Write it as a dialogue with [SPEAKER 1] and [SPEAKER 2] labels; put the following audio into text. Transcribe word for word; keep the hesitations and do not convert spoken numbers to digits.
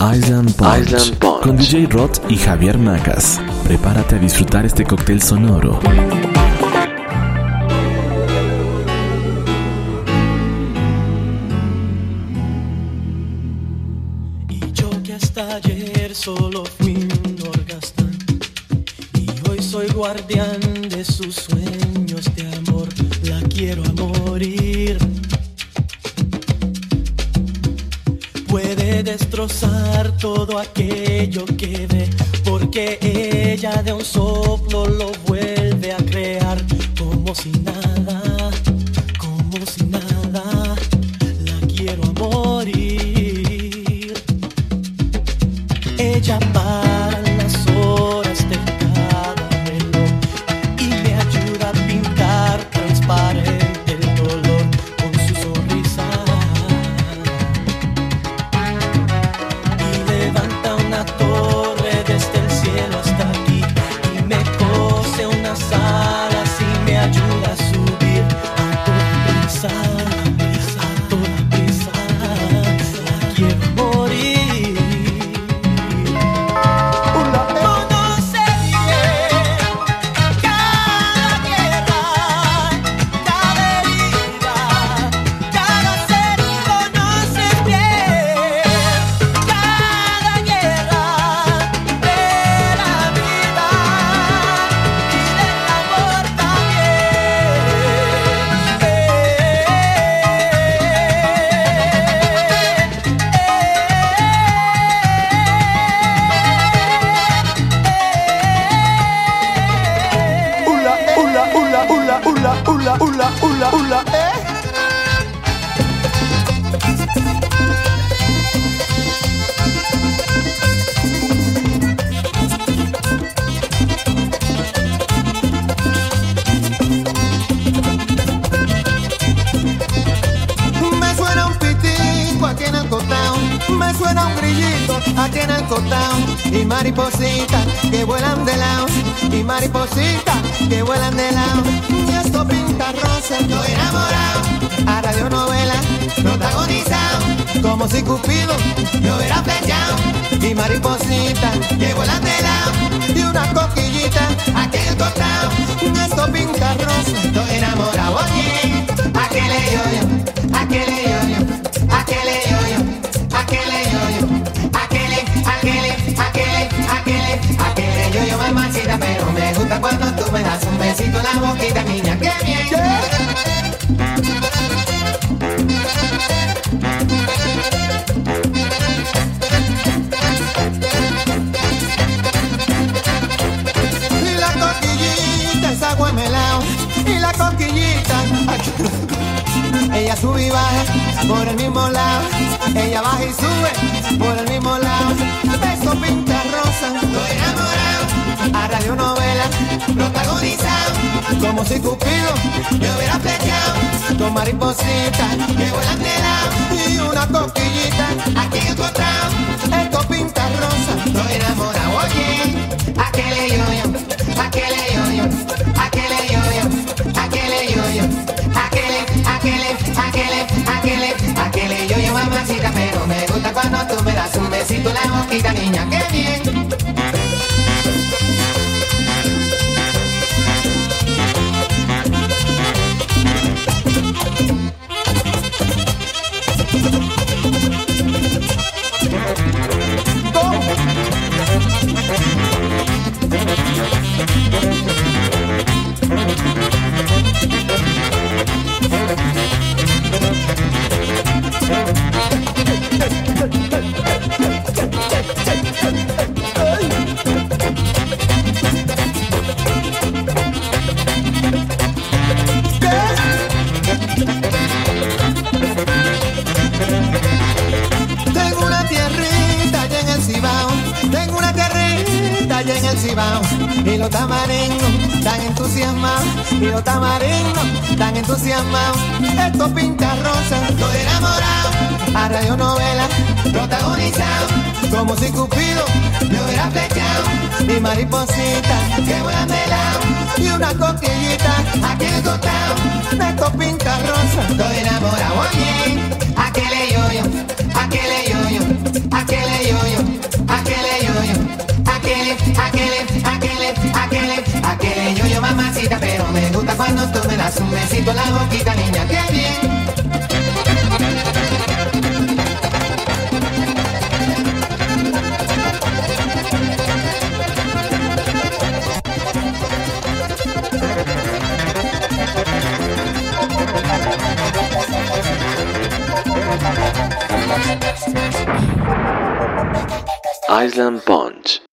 [SPEAKER 1] Island Punch,
[SPEAKER 2] Island Punch
[SPEAKER 1] con D J Rod y Javier Macas. Prepárate a disfrutar este cóctel sonoro.
[SPEAKER 3] Y yo que hasta ayer solo fui un orgastan, y hoy soy guardián de sus sueños de amor. La quiero a morir. Puede destrozar todo aquello que ve, porque ella de un soplo lo vuelve a crear. Como si nada, como si nada, la quiero a morir. Ella para las horas de cada reloj y me ayuda a pintar transparente el dolor con su sonrisa. Levanta una torre desde el cielo hasta aquí y me cose unas alas y me ayuda a subir a toda prisa, a toda prisa. La quiero morir. Conoce bien cada guerra, cada herida, cada ser. Conoces bien cada guerra de la vida y del amor
[SPEAKER 4] Ula, ula, ula, ula, ula, ula, ula, ula, eh.
[SPEAKER 5] Me suena un pitico aquí en el cotao, me suena un grillito aquí en el cotao, y maripositas que vuelan de lado, y maripositas que vuelan de lado. Y esto pinta rosa, estoy enamorado, a radionovela protagonizado, como si Cupido me hubiera flechado, y maripositas que vuelan de lado, y una coquillita aquí en el cotao. Esto pinta rosa, estoy enamorado. Oye, aquele yo-yo, aquele yo-yo, aquele yo-yo, aquele yo-yo, aquele, aquele, aquele, aquele, aquele yo-yo, mamacita, pero me gusta cuando tú me das un besito en la boquita, niña, qué bien. Y la coquillita es agua melao, y la coquillita ella sube y baja por el mismo lado, ella baja y sube por el mismo lado. Beso pinta rosa, estoy enamorado, a radionovela protagonizado, como si Cupido me hubiera flechado, con maripositas que vuelan de lado, y una coquillita aquí en el costado. Esto pinta rosa, estoy enamorado. Oye, aquele yo-yo, aquele yo-yo, aquele yo-yo, aquele yo-yo, aquele, aquele, aquele, aquele, aquele yo-yo, mamacita, pero me gusta cuando tú me das un besito en la boquita, niña, qué bien. Tengo una tierrita allá en el Cibao, tengo una tierrita allá en el Cibao, y los tamaringos tan entusiasmados, y los tamaringos tan entusiasmados. Esto pinta rosa, estoy enamorado, a radionovela protagonizado, como si Cupido me hubiera flechado, y maripositas que vuelan de lado, y una coquillita aquí en el costado. Esto pinta rosa, estoy enamorado. Oye, aquele yo-yo, aquele yo-yo, aquele yo-yo, con la boquita, niña, qué bien.
[SPEAKER 1] Island Punch.